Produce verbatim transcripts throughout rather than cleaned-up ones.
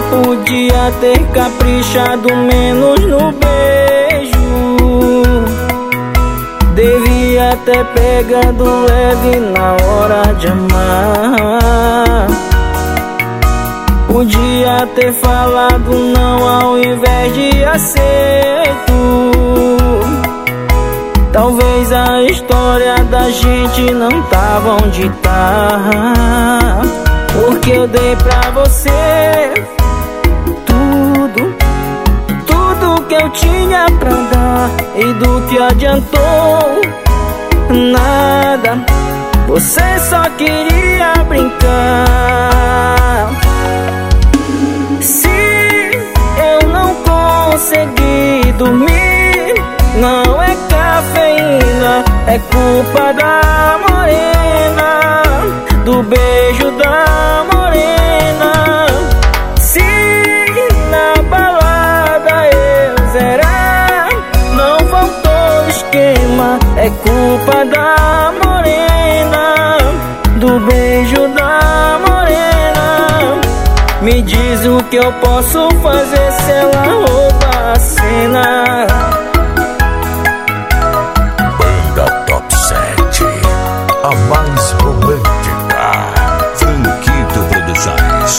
podia ter caprichado menos no beijo. Devia ter pegado leve na hora de amar. Podia ter falado não ao invés de aceito. Talvez a história da gente não tava onde tá, porque eu dei pra você tudo, tudo que eu tinha pra dar. E do que adiantou? Nada, você só queria brincar. Se eu não consegui dormir, não é cafeína, é culpa da morena, do beijo da morena. Se na balada eu zerar, não voltou o esquema, é culpa da morena, do beijo da morena. Me diz o que eu posso fazer se ela rouba a cena. A mais romântica, Franquito Produções.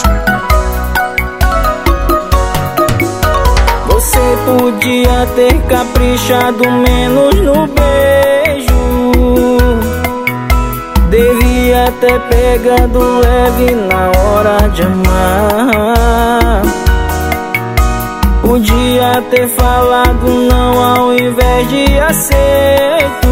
Você podia ter caprichado menos no beijo. Devia ter pegado leve na hora de amar. Podia ter falado não ao invés de aceito.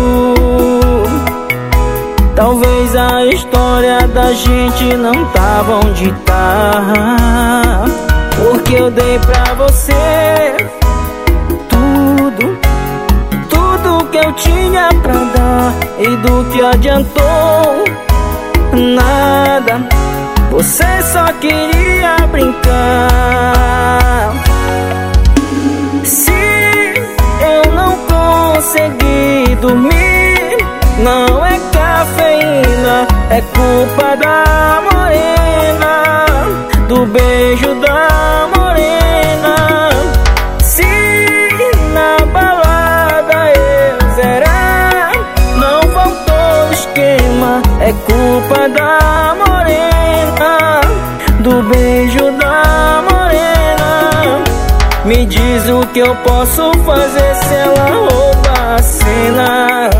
Talvez a história da gente não tava onde tá, porque eu dei pra você tudo, tudo que eu tinha pra dar. E do que adiantou? Nada, você só queria brincar. Se eu não consegui dormir, não é cafeína, é culpa da morena, do beijo da morena. Se na balada eu zerar, não voltou o esquema, é culpa da morena, do beijo da morena. Me diz o que eu posso fazer se ela rouba a cena.